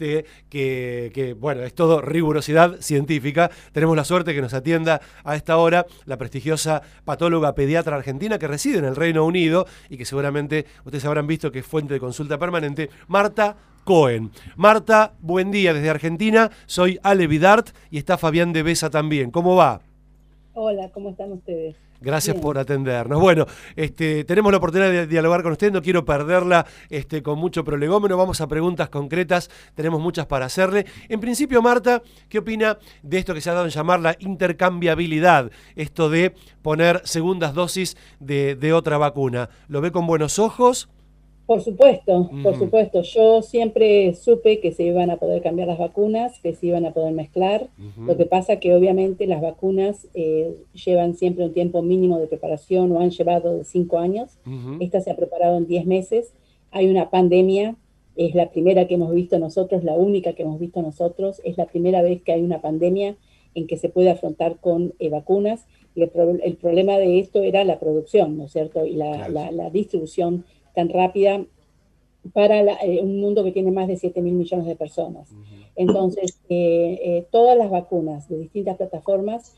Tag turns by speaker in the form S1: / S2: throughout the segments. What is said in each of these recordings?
S1: bueno, es todo rigurosidad científica. Tenemos la suerte que nos atienda a esta hora la prestigiosa patóloga pediatra argentina que reside en el Reino Unido y que seguramente ustedes habrán visto que es fuente de consulta permanente, Marta Cohen. Marta, buen día desde Argentina. Soy Ale Vidart y está Fabián de Besa también. ¿Cómo va?
S2: Hola, ¿cómo están ustedes?
S1: Gracias
S2: Bien.
S1: por atendernos. Bueno, tenemos la oportunidad de dialogar con usted, no quiero perderla con mucho prolegómeno, vamos a preguntas concretas, tenemos muchas para hacerle. En principio, Marta, ¿qué opina de esto que se ha dado en llamar la intercambiabilidad? Esto de poner segundas dosis de otra vacuna. ¿Lo ve con buenos ojos?
S2: Por supuesto, por
S1: Ujú,
S2: supuesto. Yo siempre supe que se iban a poder cambiar las vacunas, que se iban a poder mezclar. Lo
S1: ujú,
S2: que pasa que obviamente las vacunas llevan siempre un tiempo mínimo de preparación o han llevado de 5 años.
S1: ujú.
S2: Esta se ha preparado en 10 meses. Hay una pandemia, es la primera que hemos visto nosotros, la única que hemos visto nosotros. Es la primera vez que hay una pandemia en que se puede afrontar con vacunas. Y el problema de esto era la producción, ¿no es cierto? Y
S1: Claro.
S2: la distribución tan rápida para un mundo que tiene más de 7.000 millones de personas.
S1: Ujú,
S2: Entonces, todas las vacunas de distintas plataformas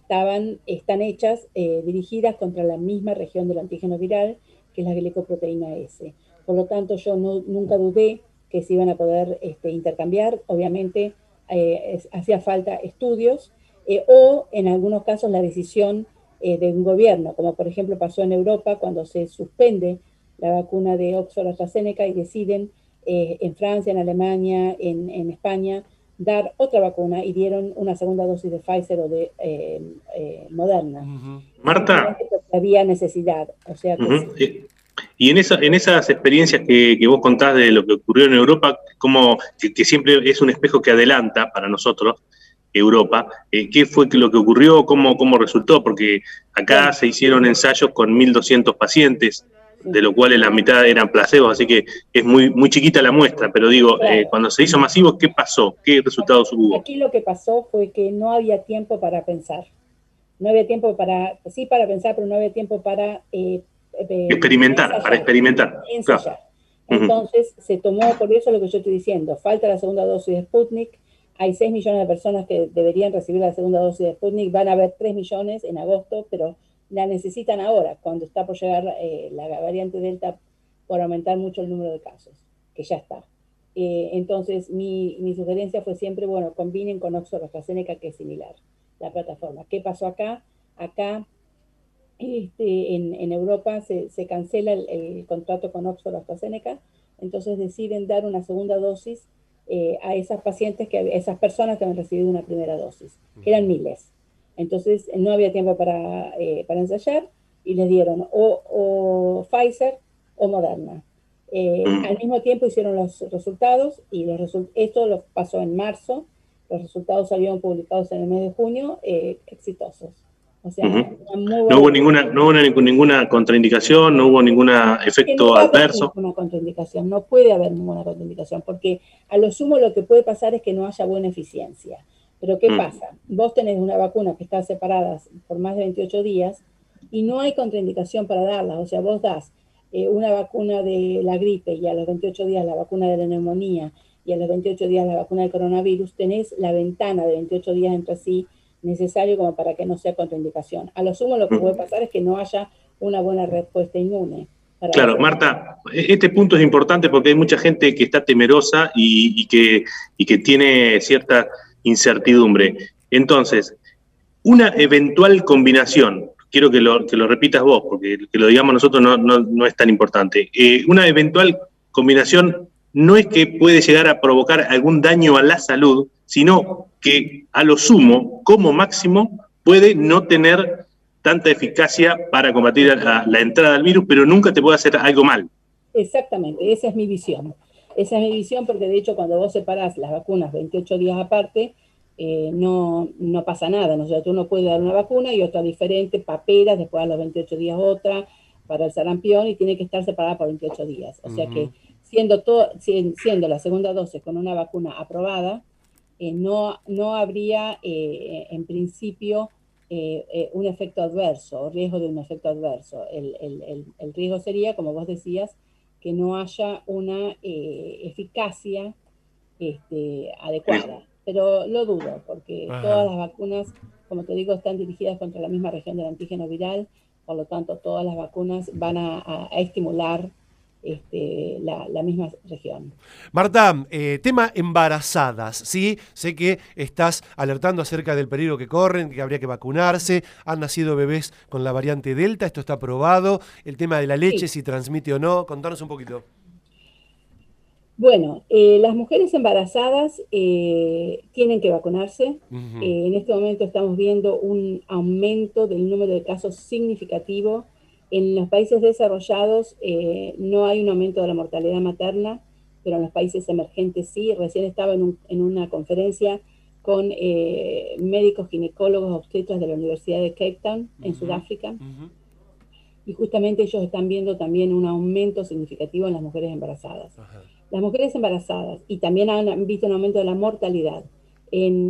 S2: están hechas, dirigidas contra la misma región del antígeno viral, que es la glicoproteína S. Por lo tanto, yo nunca dudé que se iban a poder intercambiar. Obviamente, hacía falta estudios o, en algunos casos, la decisión de un gobierno, como por ejemplo pasó en Europa cuando se suspende la vacuna de Oxford AstraZeneca y deciden en Francia, en Alemania, en España, dar otra vacuna y dieron una segunda dosis de Pfizer o de Moderna,
S1: ujú.
S2: simplemente
S3: Marta,
S2: porque había necesidad. O sea que
S3: ujú,
S2: sí.
S3: y en esas experiencias que vos contás de lo que ocurrió en Europa, como que siempre es un espejo que adelanta para nosotros, Europa, ¿qué fue lo que ocurrió? ¿Cómo resultó? Porque acá
S2: Bueno,
S3: se hicieron ensayos con 1.200 pacientes, de
S2: sí,
S3: los cuales la mitad eran placebos, así que es muy chiquita la muestra, pero digo,
S2: claro.
S3: cuando se hizo masivo, ¿qué pasó? ¿Qué resultados hubo?
S2: Aquí lo que pasó fue que no había tiempo para pensar. No había tiempo para, sí para pensar, pero no había tiempo
S3: Para
S2: ensayar.
S3: experimentar, claro.
S2: Ensayar.
S3: Ujú.
S2: Entonces se tomó, por eso lo que yo estoy diciendo, falta la segunda dosis de Sputnik, hay 6 millones de personas que deberían recibir la segunda dosis de Sputnik, van a haber 3 millones en agosto, pero la necesitan ahora, cuando está por llegar la variante Delta, por aumentar mucho el número de casos, que ya está. Entonces mi sugerencia fue siempre, bueno, combinen con Oxford AstraZeneca, que es similar, la plataforma. ¿Qué pasó acá? Acá en Europa se cancela el contrato con Oxford AstraZeneca, entonces deciden dar una segunda dosis a esas pacientes, esas personas que habían recibido una primera dosis, que eran miles. Entonces no había tiempo para ensayar y les dieron o Pfizer o Moderna. Al mismo tiempo hicieron los resultados y esto lo pasó en marzo, los resultados salieron publicados en el mes de junio, exitosos. O sea,
S3: Ujú.
S2: una muy buena noticia.
S3: No hubo ninguna contraindicación, no hubo ningún
S2: Que no
S3: efecto
S2: va a haber
S3: adverso.
S2: ninguna contraindicación, no puede haber ninguna contraindicación, porque a lo sumo lo que puede pasar es que no haya buena eficiencia. Pero ¿qué
S3: Mm,
S2: pasa? Vos tenés una vacuna que está separada por más de 28 días y no hay contraindicación para darla. O sea, vos das una vacuna de la gripe y a los 28 días la vacuna de la neumonía y a los 28 días la vacuna del coronavirus, tenés la ventana de 28 días entre sí necesario como para que no sea contraindicación. A lo sumo lo que puede
S3: mm.
S2: pasar es que no haya una buena respuesta inmune para la
S3: Claro,
S2: segunda.
S3: Marta, este punto es importante porque hay mucha gente que está temerosa y que tiene cierta incertidumbre. Entonces, una eventual combinación, quiero que lo repitas vos, porque que lo digamos nosotros no es tan importante. Una eventual combinación no es que puede llegar a provocar algún daño a la salud, sino que a lo sumo, como máximo, puede no tener tanta eficacia para combatir la entrada del virus, pero nunca te puede hacer algo mal.
S2: Exactamente, esa es mi visión. Esa es mi visión porque de hecho cuando vos separás las vacunas 28 días aparte, no pasa nada. ¿No? O sea, tú no puedes dar una vacuna y otra diferente, paperas, después a los 28 días otra para el sarampión y tiene que estar separada por 28 días. O sea que
S1: Ujú.
S2: siendo la segunda dosis con una vacuna aprobada, no habría en principio un efecto adverso o riesgo de un efecto adverso. El riesgo sería, como vos decías, que no haya una eficacia adecuada. Pero lo dudo, porque
S1: Ajá.
S2: todas las vacunas, como te digo, están dirigidas contra la misma región del antígeno viral, por lo tanto todas las vacunas van a estimular la misma región.
S1: Marta, tema embarazadas, ¿sí? Sé que estás alertando acerca del peligro que corren, que habría que vacunarse. Han nacido bebés con la variante Delta, esto está probado. El tema de la leche,
S2: Sí.
S1: si transmite o no. Contanos un poquito.
S2: Bueno, las mujeres embarazadas tienen que vacunarse.
S1: Ujú.
S2: En este momento estamos viendo un aumento del número de casos significativo. En los países desarrollados no hay un aumento de la mortalidad materna, pero en los países emergentes sí. Recién estaba en una conferencia con médicos ginecólogos obstetras de la Universidad de Cape Town, en Sudáfrica, y justamente ellos están viendo también un aumento significativo en las mujeres embarazadas.
S1: Ajá.
S2: Las mujeres embarazadas, y también han visto un aumento de la mortalidad. En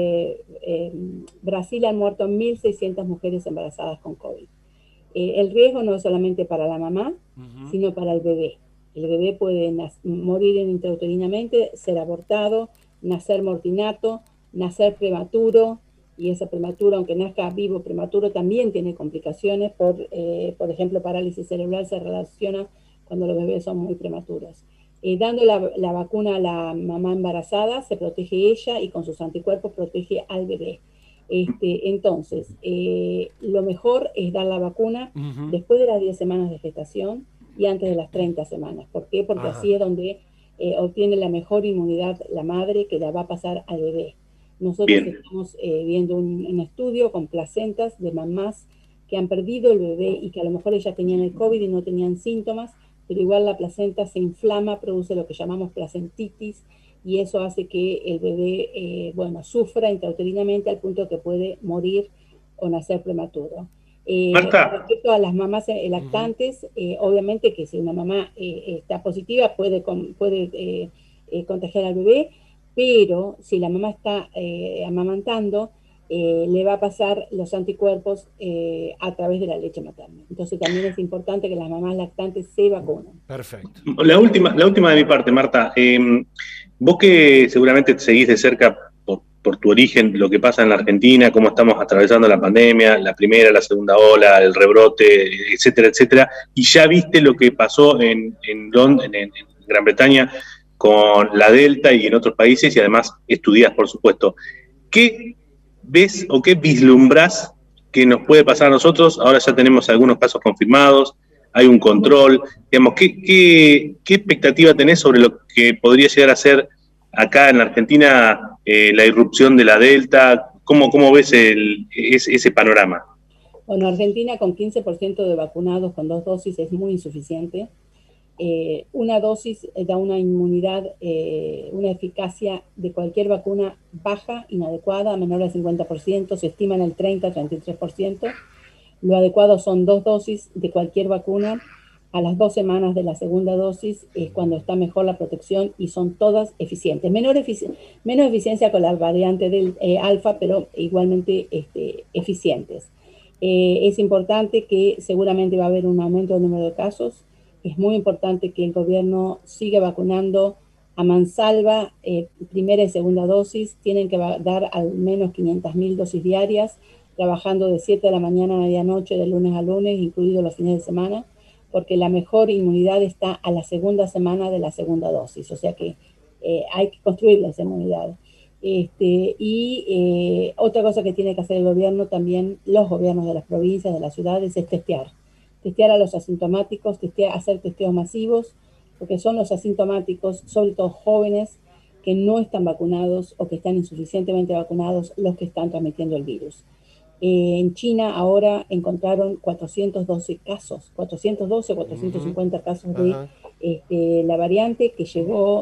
S2: Brasil han muerto 1.600 mujeres embarazadas con COVID. El riesgo no es solamente para la mamá, sino para el bebé. El bebé puede morir intrauterinamente, ser abortado, nacer mortinato, nacer prematuro, y ese prematuro, aunque nazca vivo prematuro, también tiene complicaciones. Por ejemplo, parálisis cerebral se relaciona cuando los bebés son muy prematuros. Dando la vacuna a la mamá embarazada, se protege ella y con sus anticuerpos protege al bebé. Entonces, lo mejor es dar la vacuna después de las 10 semanas de gestación y antes de las 30 semanas. ¿Por qué? Porque
S1: Ajá.
S2: así es donde obtiene la mejor inmunidad la madre, que la va a pasar al bebé. Nosotros
S3: Bien.
S2: estamos viendo un estudio con placentas de mamás que han perdido el bebé y que a lo mejor ellas tenían el COVID y no tenían síntomas, pero igual la placenta se inflama, produce lo que llamamos placentitis, y eso hace que el bebé, sufra intrauterinamente al punto que puede morir o nacer prematuro.
S3: Marta,
S2: Respecto a las mamás lactantes, obviamente que si una mamá está positiva puede contagiar al bebé, pero si la mamá está amamantando, le va a pasar los anticuerpos a través de la leche materna. Entonces también es importante que las mamás lactantes se vacunen.
S1: Perfecto.
S3: la última de mi parte, Marta. Vos que seguramente seguís de cerca por tu origen lo que pasa en la Argentina, cómo estamos atravesando la pandemia, la primera, la segunda ola, el rebrote, etcétera, etcétera, y ya viste lo que pasó en Gran Bretaña con la Delta y en otros países, y además estudias, por supuesto. ¿Qué ves o qué vislumbrás que nos puede pasar a nosotros? Ahora ya tenemos algunos casos confirmados, hay un control. Digamos, ¿qué expectativa tenés sobre lo que podría llegar a ser acá en la Argentina la irrupción de la Delta? ¿Cómo ves ese panorama?
S2: Bueno, Argentina con 15% de vacunados con 2 dosis es muy insuficiente. Una dosis da una inmunidad, una eficacia de cualquier vacuna baja, inadecuada, menor del 50%, se estima en el 30-33%. Lo adecuado son 2 dosis de cualquier vacuna. A las 2 semanas de la segunda dosis es cuando está mejor la protección y son todas eficientes. Menos eficiencia con la variante del alfa, pero igualmente eficientes. Es importante que seguramente va a haber un aumento del número de casos. Es muy importante que el gobierno siga vacunando a mansalva, primera y segunda dosis. Tienen que dar al menos 500.000 dosis diarias, trabajando de 7 de la mañana a medianoche, de lunes a lunes, incluidos los fines de semana, porque la mejor inmunidad está a la segunda semana de la segunda dosis. O sea que hay que construir esa inmunidad. Otra cosa que tiene que hacer el gobierno también, los gobiernos de las provincias, de las ciudades, es testear a los asintomáticos, hacer testeos masivos, porque son los asintomáticos, sobre todo jóvenes, que no están vacunados o que están insuficientemente vacunados, los que están transmitiendo el virus. En China ahora encontraron 412 casos, 412 o 450 casos de la variante que llegó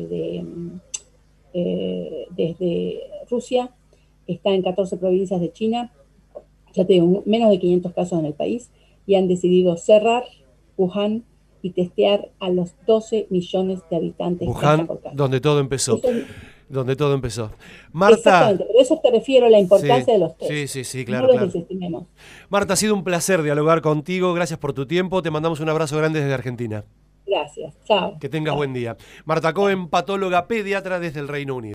S2: desde Rusia. Está en 14 provincias de China, ya tengo menos de 500 casos en el país, y han decidido cerrar Wuhan y testear a los 12 millones de habitantes casa
S1: Wuhan,
S2: por casa.
S1: donde todo empezó.
S2: Eso,
S1: Donde todo empezó. Marta.
S2: exactamente, pero eso te refiero a la
S1: Sí,
S2: importancia de los test.
S1: sí,
S2: No
S1: claro,
S2: los
S1: claro.
S2: desestimemos.
S1: Marta, ha sido un placer dialogar contigo. Gracias por tu tiempo. Te mandamos un abrazo grande desde Argentina.
S2: Gracias. Chao.
S1: Que tengas
S2: Chao.
S1: buen día. Marta Cohen, patóloga pediatra desde el Reino Unido.